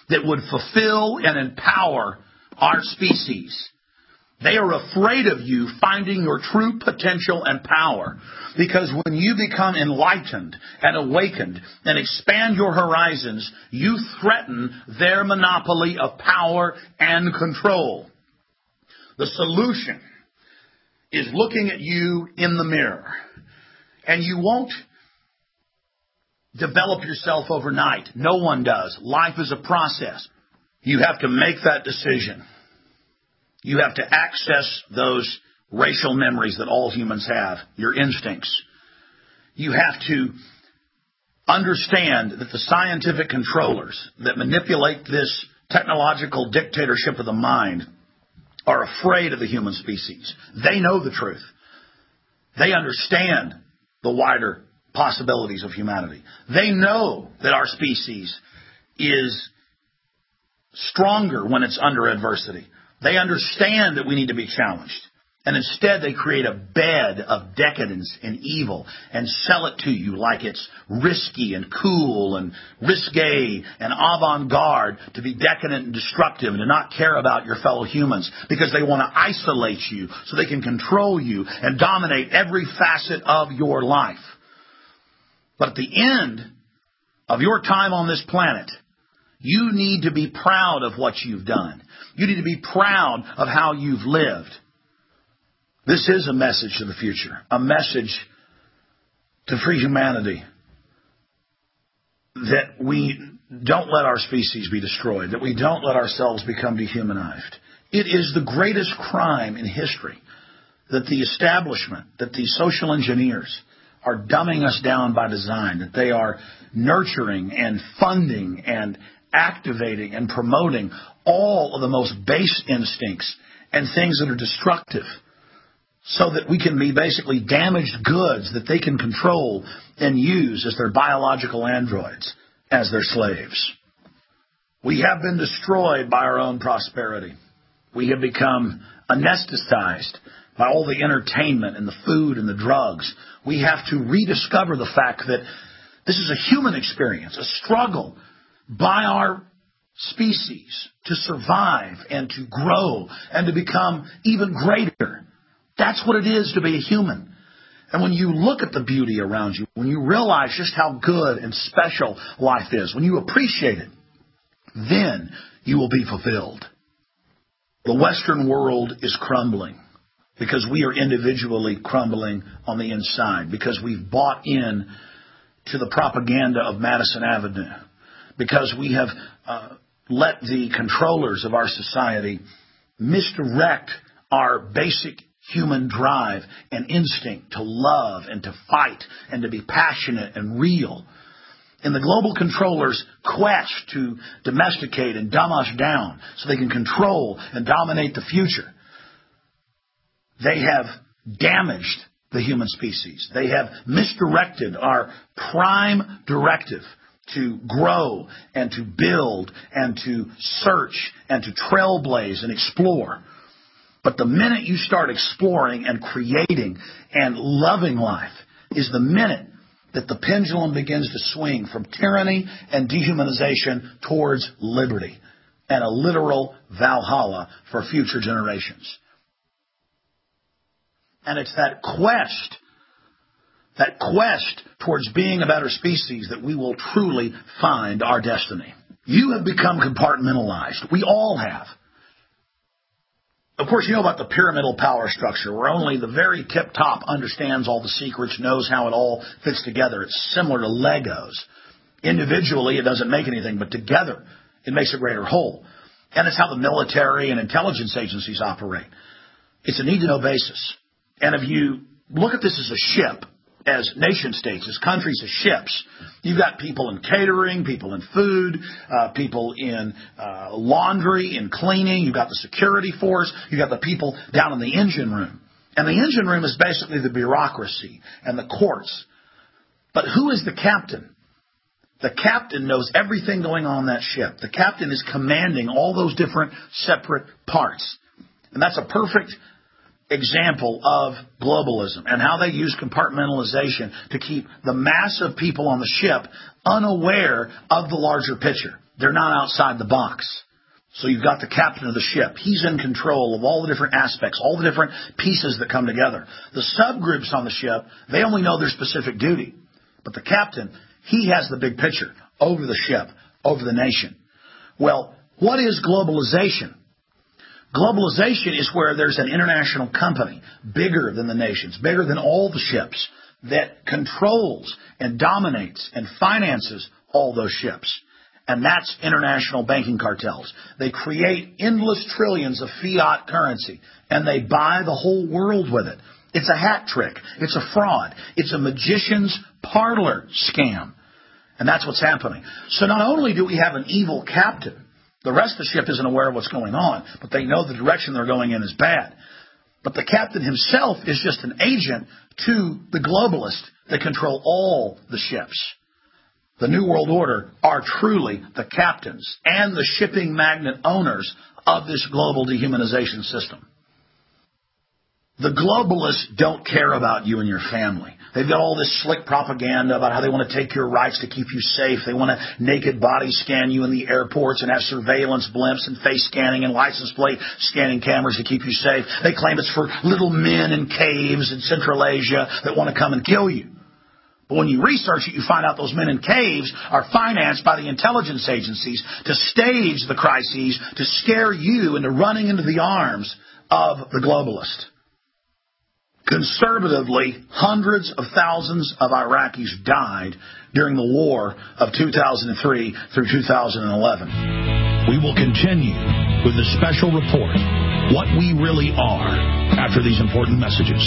that would fulfill and empower our species. They are afraid of you finding your true potential and power, because when you become enlightened and awakened and expand your horizons, you threaten their monopoly of power and control. The solution is looking at you in the mirror. And you won't develop yourself overnight. No one does. Life is a process. You have to make that decision. You have to access those racial memories that all humans have, your instincts. You have to understand that the scientific controllers that manipulate this technological dictatorship of the mind are afraid of the human species. They know the truth. They understand the wider possibilities of humanity. They know that our species is stronger when it's under adversity. They understand that we need to be challenged. And instead they create a bed of decadence and evil and sell it to you like it's risky and cool and risque and avant-garde to be decadent and destructive and to not care about your fellow humans, because they want to isolate you so they can control you and dominate every facet of your life. But at the end of your time on this planet, you need to be proud of what you've done. You need to be proud of how you've lived. This is a message to the future, a message to free humanity, that we don't let our species be destroyed, that we don't let ourselves become dehumanized. It is the greatest crime in history that the establishment, that the social engineers are dumbing us down by design, that they are nurturing and funding and activating and promoting all of the most base instincts and things that are destructive, so that we can be basically damaged goods that they can control and use as their biological androids, as their slaves. We have been destroyed by our own prosperity. We have become anesthetized by all the entertainment and the food and the drugs. We have to rediscover the fact that this is a human experience, a struggle by our species to survive and to grow and to become even greater. That's what it is to be a human. And when you look at the beauty around you, when you realize just how good and special life is, when you appreciate it, then you will be fulfilled. The Western world is crumbling because we are individually crumbling on the inside, because we've bought in to the propaganda of Madison Avenue, because we have let the controllers of our society misdirect our basic human drive and instinct to love and to fight and to be passionate and real. In the global controllers' quest to domesticate and dumb us down so they can control and dominate the future, they have damaged the human species. They have misdirected our prime directive to grow and to build and to search and to trailblaze and explore. But the minute you start exploring and creating and loving life is the minute that the pendulum begins to swing from tyranny and dehumanization towards liberty and a literal Valhalla for future generations. And it's that quest towards being a better species that we will truly find our destiny. You have become compartmentalized. We all have. Of course, you know about the pyramidal power structure, where only the very tip top understands all the secrets, knows how it all fits together. It's similar to Legos. Individually, it doesn't make anything, but together, it makes a greater whole. And it's how the military and intelligence agencies operate. It's a need-to-know basis. And if you look at this as a ship, as nation states, as countries, as ships, you've got people in catering, people in food, people in laundry and cleaning. You've got the security force. You've got the people down in the engine room. And the engine room is basically the bureaucracy and the courts. But who is the captain? The captain knows everything going on that ship. The captain is commanding all those different separate parts. And that's a perfect example of globalism and how they use compartmentalization to keep the mass of people on the ship unaware of the larger picture. they're not outside the box. So you've got the captain of the ship. He's in control of all the different aspects, all the different pieces that come together. The subgroups on the ship, they only know their specific duty. But the captain, he has the big picture over the ship, over the nation. Well, what is globalization? Globalization is where there's an international company, bigger than the nations, bigger than all the ships, that controls and dominates and finances all those ships. And that's international banking cartels. They create endless trillions of fiat currency, and they buy the whole world with it. It's a hat trick. It's a fraud. It's a magician's parlor scam. And that's what's happening. So not only do we have an evil captain, the rest of the ship isn't aware of what's going on, but they know the direction they're going in is bad. But the captain himself is just an agent to the globalists that control all the ships. The New World Order are truly the captains and the shipping magnate owners of this global dehumanization system. The globalists don't care about you and your family. They've got all this slick propaganda about how they want to take your rights to keep you safe. They want to naked body scan you in the airports and have surveillance blimps and face scanning and license plate scanning cameras to keep you safe. They claim it's for little men in caves in Central Asia that want to come and kill you. But when you research it, you find out those men in caves are financed by the intelligence agencies to stage the crises, to scare you into running into the arms of the globalist. Conservatively, hundreds of thousands of Iraqis died during the war of 2003 through 2011. We will continue with the special report, What We Really Are, after these important messages.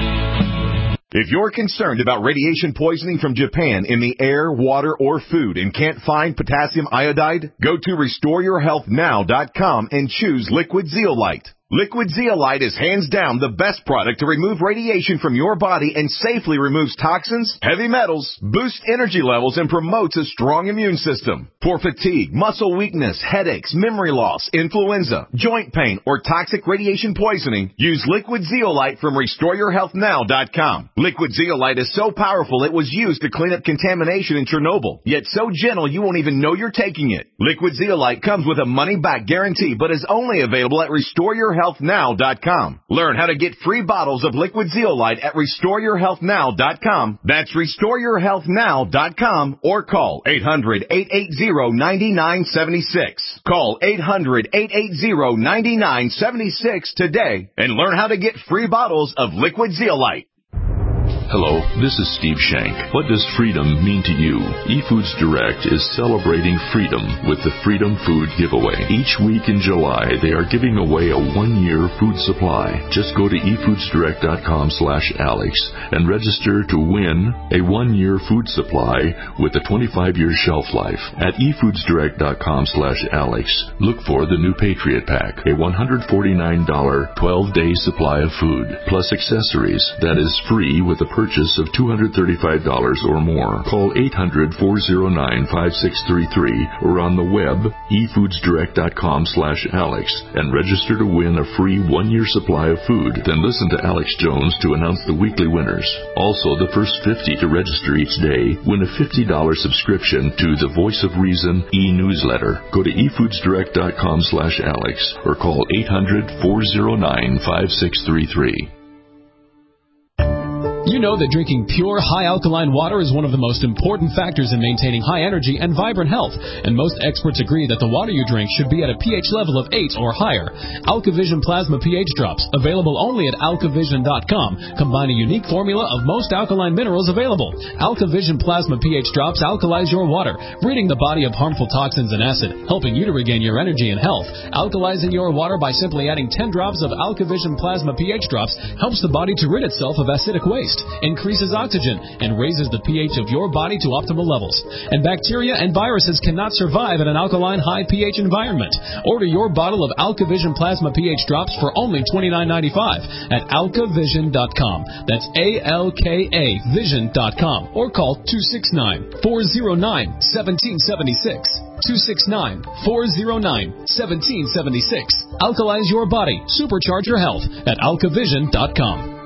If you're concerned about radiation poisoning from Japan in the air, water, or food and can't find potassium iodide, go to RestoreYourHealthNow.com and choose Liquid Zeolite. Liquid Zeolite is hands down the best product to remove radiation from your body and safely removes toxins, heavy metals, boosts energy levels, and promotes a strong immune system. For fatigue, muscle weakness, headaches, memory loss, influenza, joint pain, or toxic radiation poisoning, use Liquid Zeolite from RestoreYourHealthNow.com. Liquid Zeolite is so powerful it was used to clean up contamination in Chernobyl, yet so gentle you won't even know you're taking it. Liquid Zeolite comes with a money-back guarantee, but is only available at RestoreYourHealthNow.com. Learn how to get free bottles of Liquid Zeolite at RestoreYourHealthNow.com. That's RestoreYourHealthNow.com or call 800-880-9976. Call 800-880-9976 today and learn how to get free bottles of Liquid Zeolite. Hello, this is Steve Shank. What does freedom mean to you? eFoods Direct is celebrating freedom with the Freedom Food Giveaway. Each week in July, they are giving away a 1-year food supply. Just go to efoodsdirect.com/Alex and register to win a 1-year food supply with a 25-year shelf life. At efoodsdirect.com/Alex, look for the new Patriot Pack, a $149 12-day supply of food, plus accessories that is free with a purchase of $235 or more. Call 800-409-5633 or on the web efoodsdirect.com/Alex and register to win a free 1-year supply of food. Then listen to Alex Jones to announce the weekly winners. Also, the first 50 to register each day win a $50 subscription to the Voice of Reason e-newsletter. Go to efoodsdirect.com/Alex or call 800-409-5633. You know that drinking pure, high-alkaline water is one of the most important factors in maintaining high energy and vibrant health, and most experts agree that the water you drink should be at a pH level of 8 or higher. AlkaVision Plasma pH Drops, available only at alkavision.com, combine a unique formula of most alkaline minerals available. AlkaVision Plasma pH Drops alkalize your water, ridding the body of harmful toxins and acid, helping you to regain your energy and health. Alkalizing your water by simply adding 10 drops of AlkaVision Plasma pH Drops helps the body to rid itself of acidic waste, increases oxygen, and raises the pH of your body to optimal levels. And bacteria and viruses cannot survive in an alkaline high pH environment. Order your bottle of AlkaVision Plasma pH Drops for only $29.95 at alkavision.com. That's ALKA Vision.com or call 269-409-1776. 269-409-1776. Alkalize your body. Supercharge your health at alkavision.com.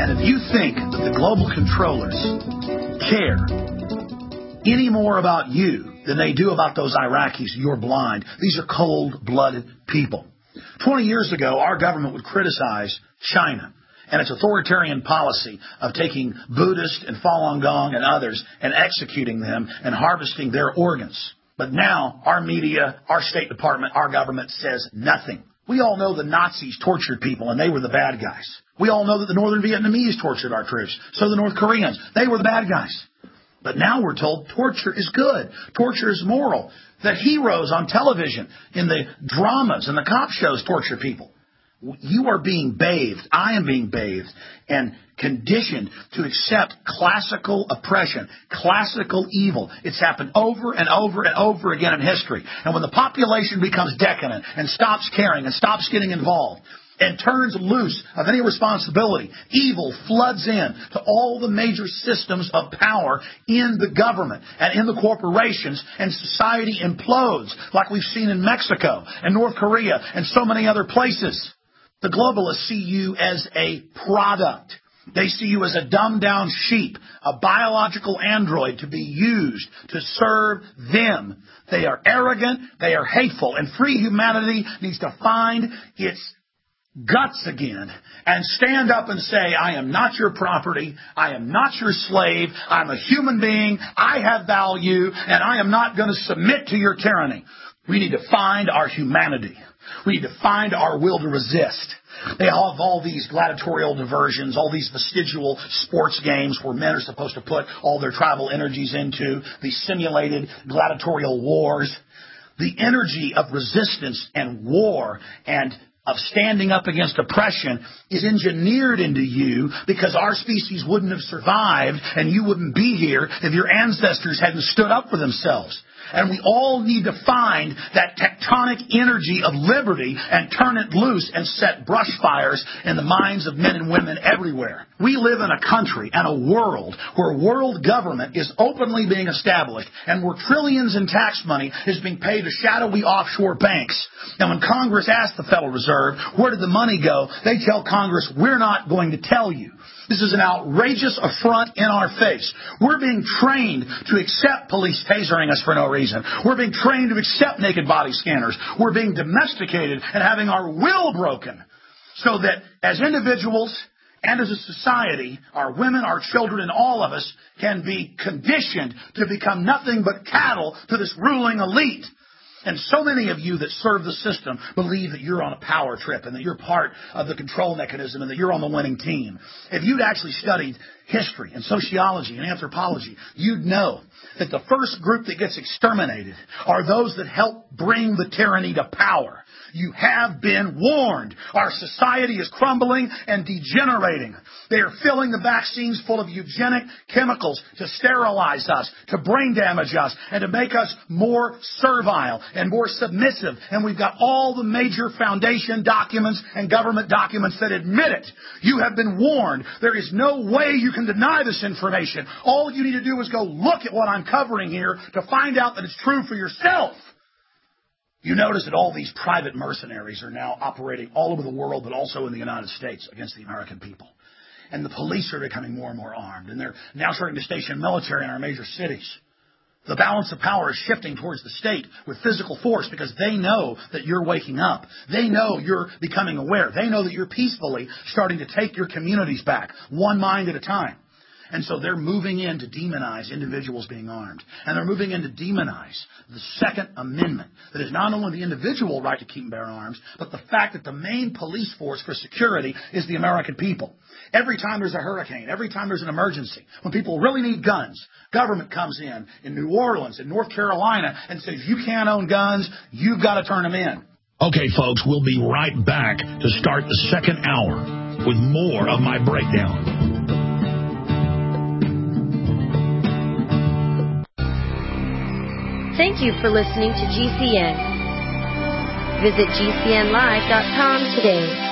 And if you think that the global controllers care any more about you than they do about those Iraqis, you're blind. These are cold-blooded people. 20 years ago, our government would criticize China and its authoritarian policy of taking Buddhists and Falun Gong and others and executing them and harvesting their organs. But now, our media, our State Department, our government says nothing. We all know the Nazis tortured people, and they were the bad guys. We all know that the Northern Vietnamese tortured our troops. So the North Koreans, they were the bad guys. But now we're told torture is good. Torture is moral. That heroes on television, in the dramas and the cop shows, torture people. You are being bathed. I am being bathed and conditioned to accept classical oppression, classical evil. It's happened over and over and over again in history. And when the population becomes decadent and stops caring and stops getting involved and turns loose of any responsibility, evil floods in to all the major systems of power in the government and in the corporations, and society implodes like we've seen in Mexico and North Korea and so many other places. The globalists see you as a product. They see you as a dumbed-down sheep, a biological android to be used to serve them. They are arrogant, they are hateful, and free humanity needs to find its guts again and stand up and say, I am not your property, I am not your slave, I'm a human being, I have value, and I am not going to submit to your tyranny. We need to find our humanity. We need to find our will to resist. They all have all these gladiatorial diversions, all these vestigial sports games where men are supposed to put all their tribal energies into, these simulated gladiatorial wars. The energy of resistance and war and of standing up against oppression is engineered into you because our species wouldn't have survived and you wouldn't be here if your ancestors hadn't stood up for themselves. And we all need to find that tectonic energy of liberty and turn it loose and set brush fires in the minds of men and women everywhere. We live in a country and a world where world government is openly being established and where trillions in tax money is being paid to shadowy offshore banks. And when Congress asks the Federal Reserve, where did the money go? They tell Congress, we're not going to tell you. This is an outrageous affront in our face. We're being trained to accept police tasering us for no reason. We're being trained to accept naked body scanners. We're being domesticated and having our will broken so that as individuals and as a society, our women, our children, and all of us can be conditioned to become nothing but cattle to this ruling elite. And so many of you that serve the system believe that you're on a power trip and that you're part of the control mechanism and that you're on the winning team. If you'd actually studied history and sociology and anthropology, you'd know that the first group that gets exterminated are those that help bring the tyranny to power. You have been warned. Our society is crumbling and degenerating. They are filling the vaccines full of eugenic chemicals to sterilize us, to brain damage us, and to make us more servile and more submissive. And we've got all the major foundation documents and government documents that admit it. You have been warned. There is no way you can deny this information. All you need to do is go look at what I'm covering here to find out that it's true for yourself. You notice that all these private mercenaries are now operating all over the world, but also in the United States against the American people. And the police are becoming more and more armed, and they're now starting to station military in our major cities. The balance of power is shifting towards the state with physical force because they know that you're waking up. They know you're becoming aware. They know that you're peacefully starting to take your communities back, one mind at a time. And so they're moving in to demonize individuals being armed. And they're moving in to demonize the Second Amendment. That is not only the individual right to keep and bear arms, but the fact that the main police force for security is the American people. Every time there's a hurricane, every time there's an emergency, when people really need guns, government comes in New Orleans, in North Carolina, and says, you can't own guns, you've got to turn them in. Okay, folks, we'll be right back to start the second hour with more of my breakdown. Thank you for listening to GCN. Visit GCNlive.com today.